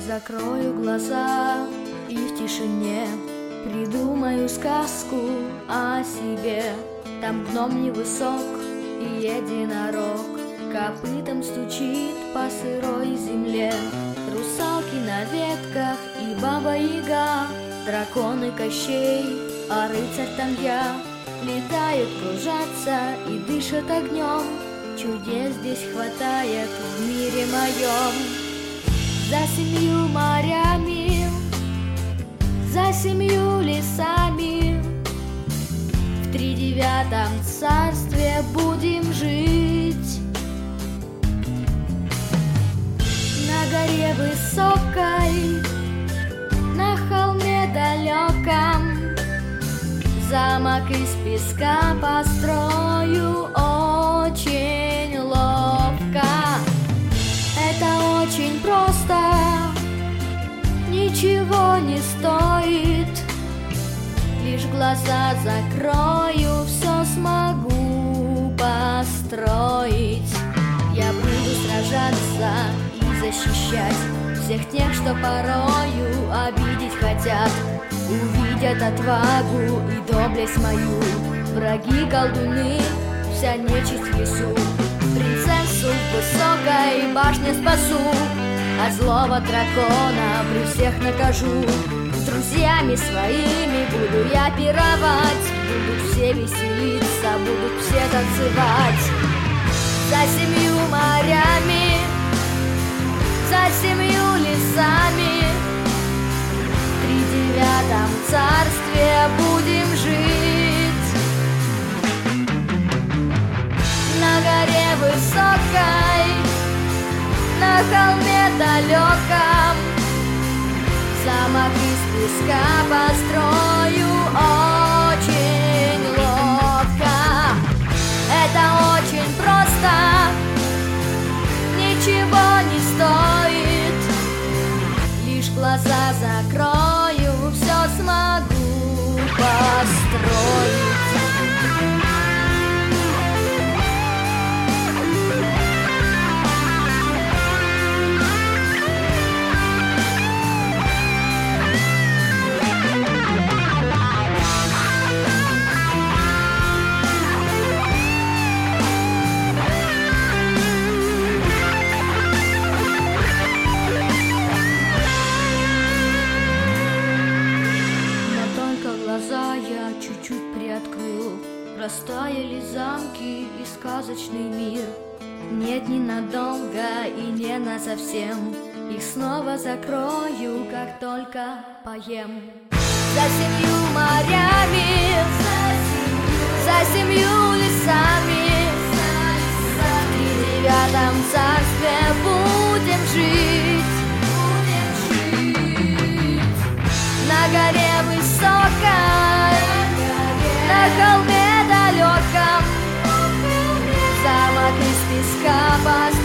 Закрою глаза и в тишине придумаю сказку о себе. Там гном невысок и единорог копытом стучит по сырой земле. Русалки на ветках и Баба-Яга, драконы Кощей, а рыцарь там я. Летают, кружатся и дышат огнем. Чудес здесь хватает в мире моем. За 7 морями, за 7 лесами, в 39-м царстве будем жить. На горе высокой, на холме далеком, замок из песка построю очень ловко. Это очень просто, ничего не стоит. Лишь глаза закрою, все смогу построить. Я буду сражаться и защищать всех тех, что порою обидеть хотят. Увидят отвагу и доблесть мою враги, колдуны, вся нечисть в лесу. Принцессу в высокой башне спасу, а злого дракона при всех накажу. С друзьями своими буду я пировать, будут все веселиться, будут все танцевать. За 7 морями, за 7 лесами, в 39-м царстве будем жить. На горе высокой, на холме далеком, замок из песка построю очень ловко. Это очень просто, ничего не стоит. Лишь глаза закрою, все смогу построить. Я чуть-чуть приоткрыл, растаяли замки и сказочный мир. Нет, ненадолго и не насовсем, их снова закрою, как только поем. За 7 морями, за 7 лесами, в 39-м царстве будем жить. На горе высокой, на холме далеком, замок из песка